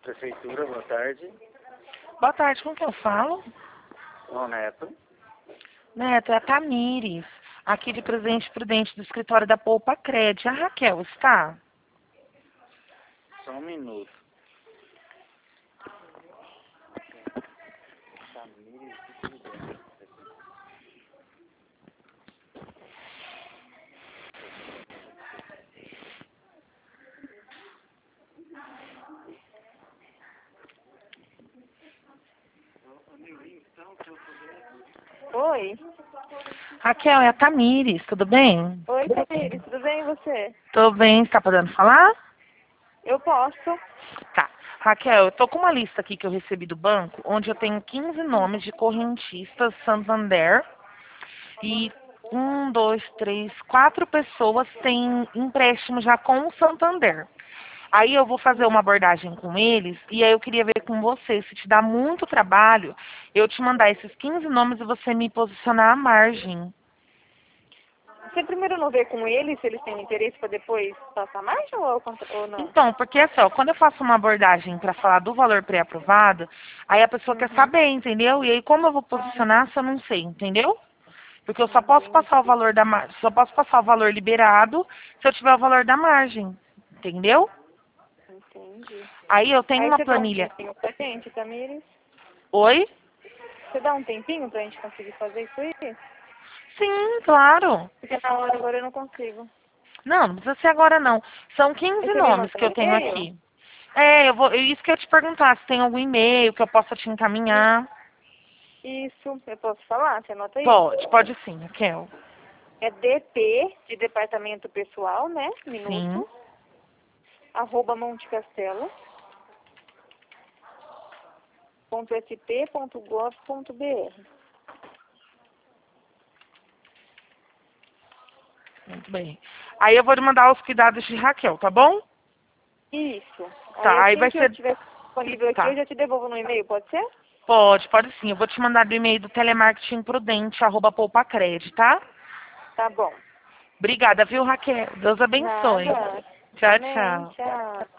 Prefeitura, boa tarde. Boa tarde, com quem eu falo? Ô, Neto. Neto, é a Tamires, aqui de Presidente Prudente, do escritório da Poupa Cred. A Raquel está? Só um minuto. Tamires de Prudente. Oi. Raquel, é a Tamires, tudo bem? Oi, Tamires, tudo bem e você? Tô bem, está podendo falar? Eu posso. Tá. Raquel, eu tô com uma lista aqui que eu recebi do banco, onde eu tenho 15 nomes de correntistas Santander e 4 pessoas têm empréstimo já com o Santander. Aí eu vou fazer uma abordagem com eles e aí eu queria ver com você, se te dá muito trabalho, eu te mandar esses 15 nomes e você me posicionar à margem. Você primeiro não vê com eles se eles têm interesse para depois passar mais ou não? Então, porque assim, ó, quando eu faço uma abordagem para falar do valor pré-aprovado, aí a pessoa quer saber, entendeu? E aí como eu vou posicionar se eu não sei, entendeu? Porque eu só posso passar o valor da só posso passar o valor liberado se eu tiver o valor da margem, entendeu? Entendi. Aí eu tenho Aí uma você dá um planilha. tempinho pra gente, Tamires? Oi? Você dá um tempinho pra gente conseguir fazer isso aí? Sim, claro. Porque na hora agora eu não consigo. Não, não precisa ser agora não. São Aí 15 você me nomes manda que eu um tenho e-mail? aqui. É, isso que eu ia te perguntar, se tem algum e-mail que eu possa te encaminhar. Isso, eu posso falar? Você anota aí? Pode sim, Raquel. É DP, de Departamento Pessoal, né? Sim. Minuto. @montecastelo.sp.gov.br. Muito bem. Aí eu vou mandar os cuidados de Raquel, tá bom? Isso. Tá, aí Assim vai que eu ser. estiver disponível aqui, Tá. eu já te devolvo no e-mail, pode ser? Pode sim. Eu vou te mandar do e-mail do telemarketingprudente@poupacred, tá? Tá bom. Obrigada, viu, Raquel? Deus abençoe. Nada. Tchau, Amém. tchau. Tchau.